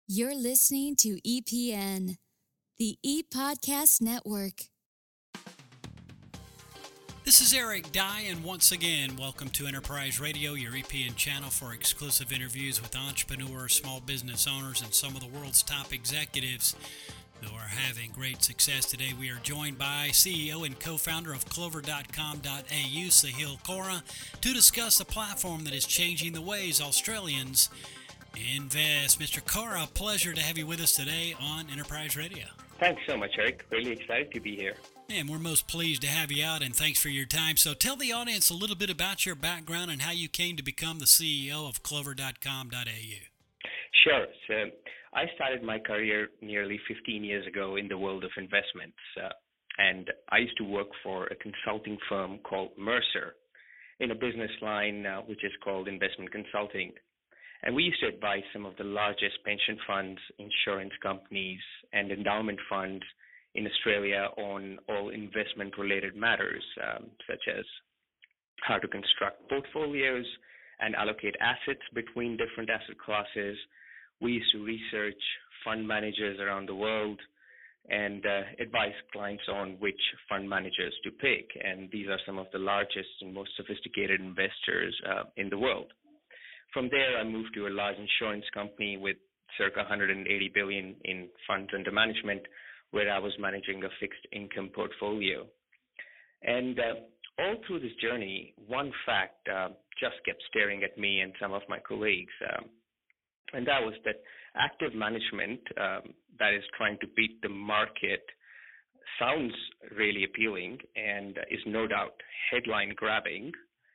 You're listening to EPN, the ePodcast Network. This is Eric Dye, and once again, welcome to Enterprise Radio, your EPN channel for exclusive interviews with entrepreneurs, small business owners, and some of the world's top executives who are having great success. Today, we are joined by CEO and co-founder of Clover.com.au, Sahil Kora, to discuss a platform that is changing the ways Australians invest. Mr. Kora, pleasure to have you with us today on Enterprise Radio. Thanks so much, Eric. Really excited to be here. And we're most pleased to have you out, and thanks for your time. So tell the audience a little bit about your background and how you came to become the CEO of Clover.com.au. Sure. So I started my career nearly 15 years ago in the world of investments, and I used to work for a consulting firm called Mercer in a business line which is called investment consulting. And we used to advise some of the largest pension funds, insurance companies, and endowment funds in Australia on all investment-related matters, such as how to construct portfolios and allocate assets between different asset classes. We used to research fund managers around the world and advise clients on which fund managers to pick. And these are some of the largest and most sophisticated investors in the world. From there, I moved to a large insurance company with circa 180 billion in funds under management, where I was managing a fixed income portfolio. And all through this journey, one fact just kept staring at me and some of my colleagues, and that was that active management that is trying to beat the market sounds really appealing and is no doubt headline grabbing.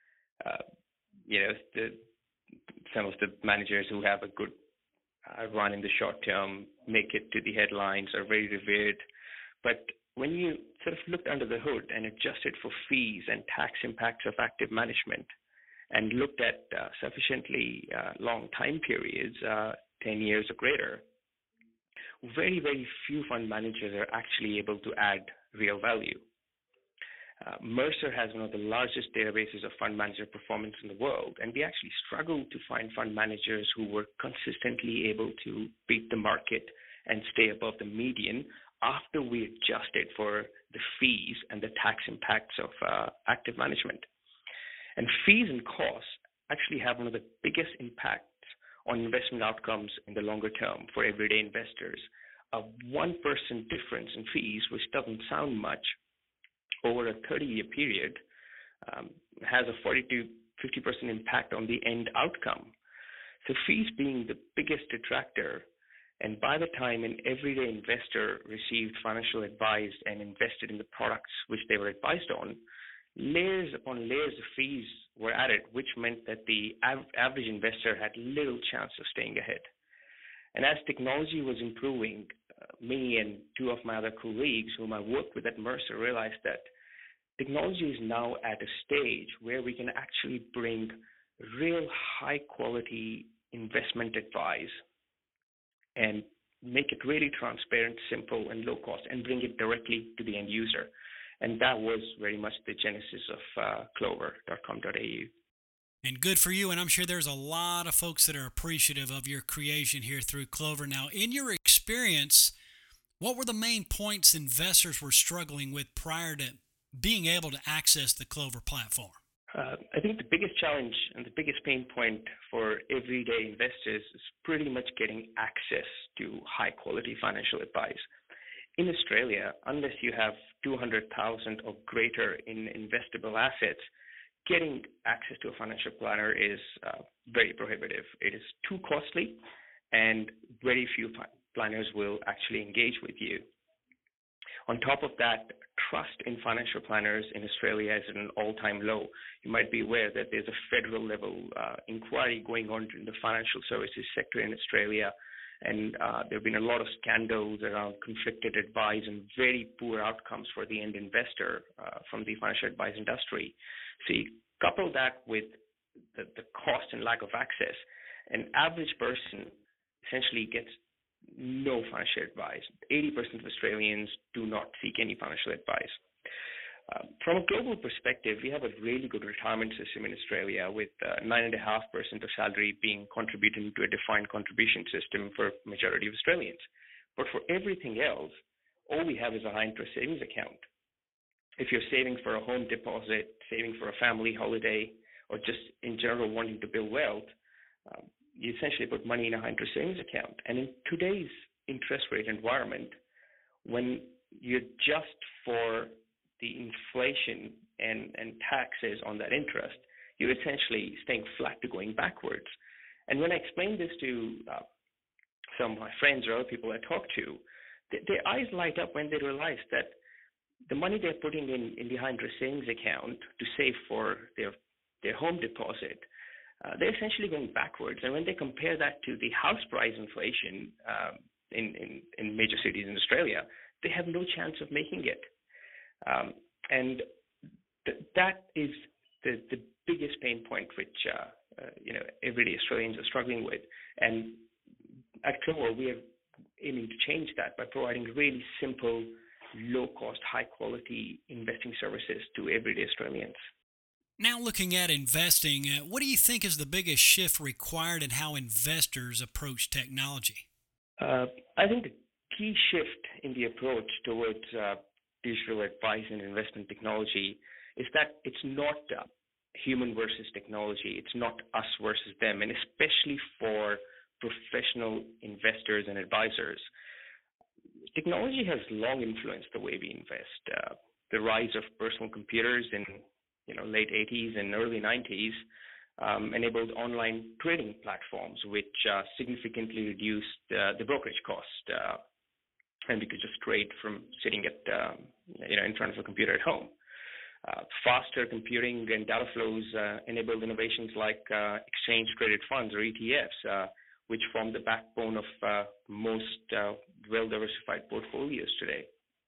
Some of the managers who have a good run in the short term make it to the headlines, are very revered. But when you sort of looked under the hood and adjusted for fees and tax impacts of active management and looked at sufficiently long time periods, 10 years or greater, very, very few fund managers are actually able to add real value. Mercer has one of the largest databases of fund manager performance in the world, and we actually struggled to find fund managers who were consistently able to beat the market and stay above the median after we adjusted for the fees and the tax impacts of active management. And fees and costs actually have one of the biggest impacts on investment outcomes in the longer term for everyday investors. A 1% difference in fees, which doesn't sound much, over a 30-year period has a 40 to 50% impact on the end outcome. So fees being the biggest detractor, and by the time an everyday investor received financial advice and invested in the products which they were advised on, layers upon layers of fees were added, which meant that the average investor had little chance of staying ahead. And as technology was improving, me and two of my other colleagues whom I worked with at Mercer realized that technology is now at a stage where we can actually bring real high quality investment advice and make it really transparent, simple, and low cost, and bring it directly to the end user. And that was very much the genesis of Clover.com.au. And good for you, and I'm sure there's a lot of folks that are appreciative of your creation here through Clover. Now, in your experience, what were the main points investors were struggling with prior to being able to access the Clover platform? I think the biggest challenge and the biggest pain point for everyday investors is pretty much getting access to high-quality financial advice. In Australia, unless you have 200,000 or greater in investable assets, getting access to a financial planner is very prohibitive. It is too costly, and very few planners will actually engage with you. On top of that, trust in financial planners in Australia is at an all-time low. You might be aware that there's a federal level inquiry going on in the financial services sector in Australia, and there have been a lot of scandals around conflicted advice and very poor outcomes for the end investor from the financial advice industry. So you couple that with the cost and lack of access, an average person essentially gets no financial advice. 80% of Australians do not seek any financial advice. From a global perspective, we have a really good retirement system in Australia with 9.5% of salary being contributed into a defined contribution system for majority of Australians. But for everything else, all we have is a high interest savings account. If you're saving for a home deposit, saving for a family holiday, or just in general wanting to build wealth, you essentially put money in a high interest savings account. And in today's interest rate environment, when you adjust for the inflation and taxes on that interest, you're essentially staying flat to going backwards. And when I explain this to some of my friends or other people I talk to, their eyes light up when they realize that the money they're putting in the high interest savings account to save for their home deposit, they're essentially going backwards. And when they compare that to the house price inflation in major cities in Australia, they have no chance of making it. And that is the biggest pain point which everyday Australians are struggling with. And at Clover, we are aiming to change that by providing really simple, low-cost, high-quality investing services to everyday Australians. Now looking at investing, what do you think is the biggest shift required in how investors approach technology? I think the key shift in the approach towards digital advice and investment technology is that it's not human versus technology. It's not us versus them, and especially for professional investors and advisors. Technology has long influenced the way we invest. The rise of personal computers in late 80s and early 90s enabled online trading platforms, which significantly reduced the brokerage cost, and we could just trade from sitting at in front of a computer at home. Faster computing and data flows enabled innovations like exchange-traded funds or ETFs, which form the backbone of most well-diversified portfolios today.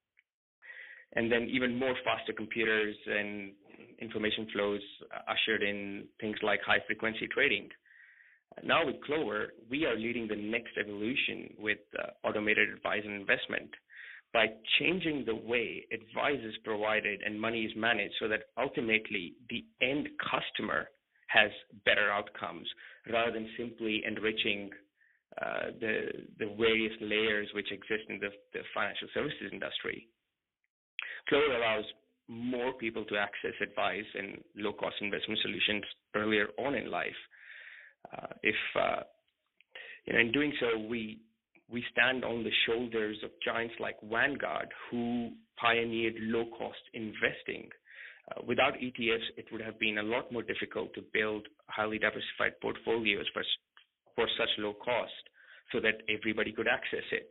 And then even more faster computers and information flows ushered in things like high-frequency trading. Now with Clover, we are leading the next evolution with automated advice and investment by changing the way advice is provided and money is managed so that ultimately the end customer has better outcomes rather than simply enriching the various layers which exist in the financial services industry. Clover allows more people to access advice and low-cost investment solutions earlier on in life. In doing so, we stand on the shoulders of giants like Vanguard, who pioneered low-cost investing. Without ETFs, it would have been a lot more difficult to build highly diversified portfolios for such low cost so that everybody could access it.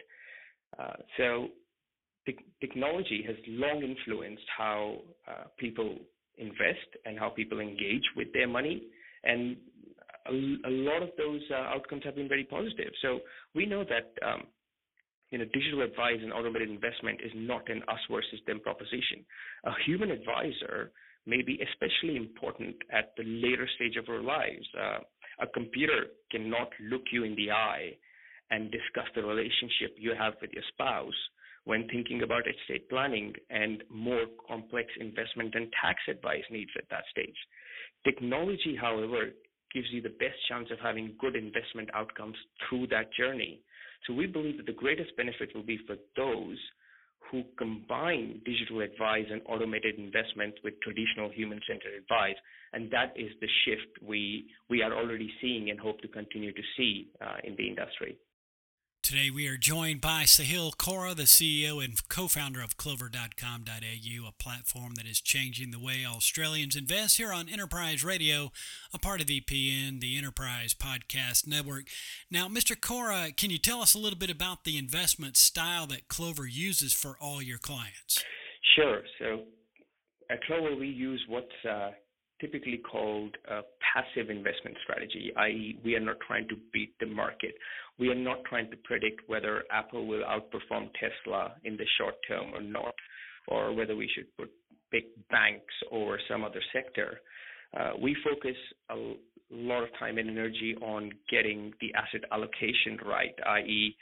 So technology has long influenced how people invest and how people engage with their money, and a lot of those outcomes have been very positive. So we know that digital advice and automated investment is not an us versus them proposition. A human advisor may be especially important at the later stage of our lives. A computer cannot look you in the eye and discuss the relationship you have with your spouse when thinking about estate planning and more complex investment and tax advice needs at that stage. Technology, however, gives you the best chance of having good investment outcomes through that journey. So we believe that the greatest benefit will be for those who combine digital advice and automated investment with traditional human-centered advice, and that is the shift we are already seeing and hope to continue to see in the industry. Today we are joined by Sahil Kaura, the CEO and co-founder of Clover.com.au, a platform that is changing the way Australians invest, here on Enterprise Radio, a part of EPN, the Enterprise Podcast Network. Now, Mr. Kaura, can you tell us a little bit about the investment style that Clover uses for all your clients? Sure. So at Clover, we use what's typically called a passive investment strategy, i.e. we are not trying to beat the market. We are not trying to predict whether Apple will outperform Tesla in the short term or not, or whether we should pick banks over some other sector. We focus a lot of time and energy on getting the asset allocation right, i.e.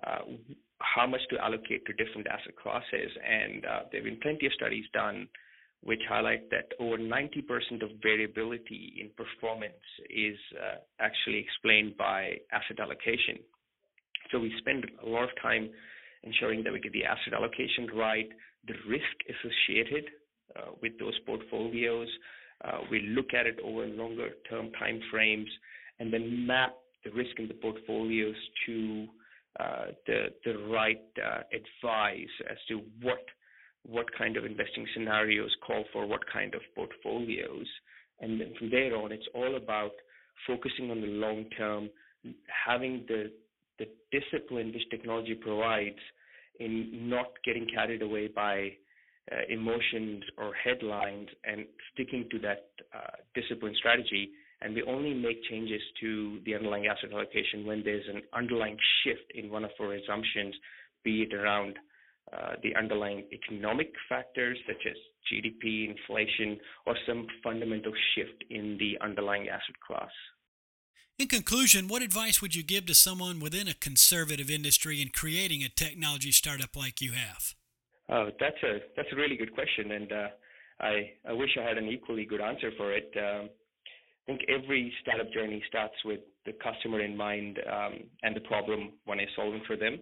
How much to allocate to different asset classes. And there have been plenty of studies done which highlight that over 90% of variability in performance is actually explained by asset allocation. So we spend a lot of time ensuring that we get the asset allocation right, the risk associated with those portfolios. We look at it over longer term time frames and then map the risk in the portfolios to the right advice as to what kind of investing scenarios call for what kind of portfolios. And then from there on, it's all about focusing on the long term, having the discipline which technology provides in not getting carried away by emotions or headlines and sticking to that discipline strategy. And we only make changes to the underlying asset allocation when there's an underlying shift in one of our assumptions, be it around the underlying economic factors such as GDP, inflation, or some fundamental shift in the underlying asset class. In conclusion, what advice would you give to someone within a conservative industry in creating a technology startup like you have? Oh, that's a really good question, and I wish I had an equally good answer for it. I think every startup journey starts with the customer in mind and the problem one is solving for them.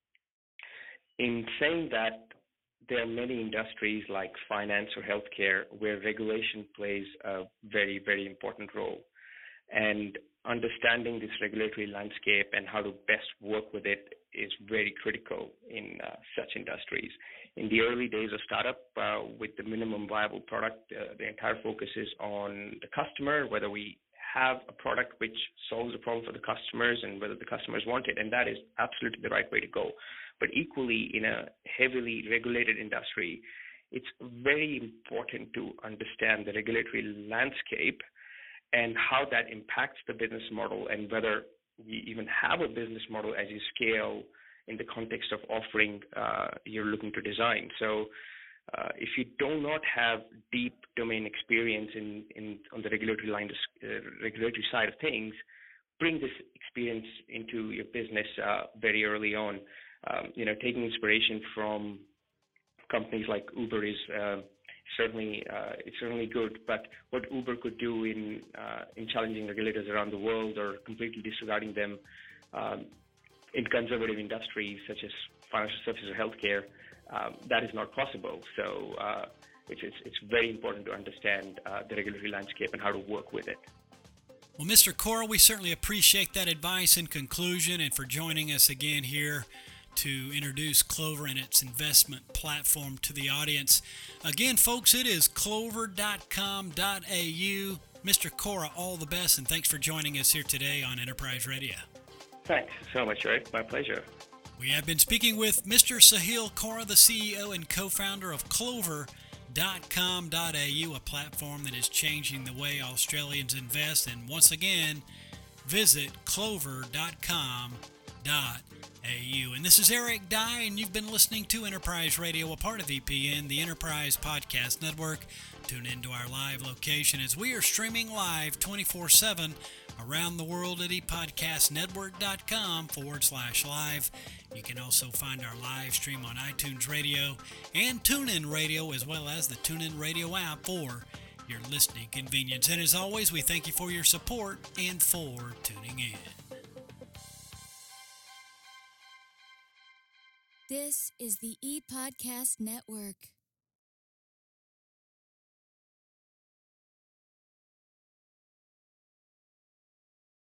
In saying that, there are many industries like finance or healthcare where regulation plays a very, very important role. And understanding this regulatory landscape and how to best work with it is very critical in such industries. In the early days of startup, with the minimum viable product, the entire focus is on the customer, whether we have a product which solves a problem for the customers and whether the customers want it, and that is absolutely the right way to go. But equally, in a heavily regulated industry, it's very important to understand the regulatory landscape and how that impacts the business model and whether you even have a business model as you scale in the context of offering you're looking to design. So if you do not have deep domain experience on the regulatory side of things, bring this experience into your business very early on. Taking inspiration from companies like Uber is certainly good, but what Uber could do in challenging regulators around the world or completely disregarding them in conservative industries such as financial services or healthcare, that is not possible. So it's very important to understand the regulatory landscape and how to work with it. Well, Mr. Kora, we certainly appreciate that advice in conclusion and for joining us again here to introduce Clover and its investment platform to the audience. Again, folks, it is clover.com.au. Mr. Kora, all the best, and thanks for joining us here today on Enterprise Radio. Thanks so much, Eric. My pleasure. We have been speaking with Mr. Sahil Kora, the CEO and co-founder of Clover.com.au, a platform that is changing the way Australians invest. And once again, visit Clover.com.au. And this is Eric Dye, and you've been listening to Enterprise Radio, a part of EPN, the Enterprise Podcast Network. Tune into our live location as we are streaming live 24/7 around the world at epodcastnetwork.com/live. You can also find our live stream on iTunes Radio and TuneIn Radio, as well as the TuneIn Radio app for your listening convenience. And as always, we thank you for your support and for tuning in. This is the ePodcast Network.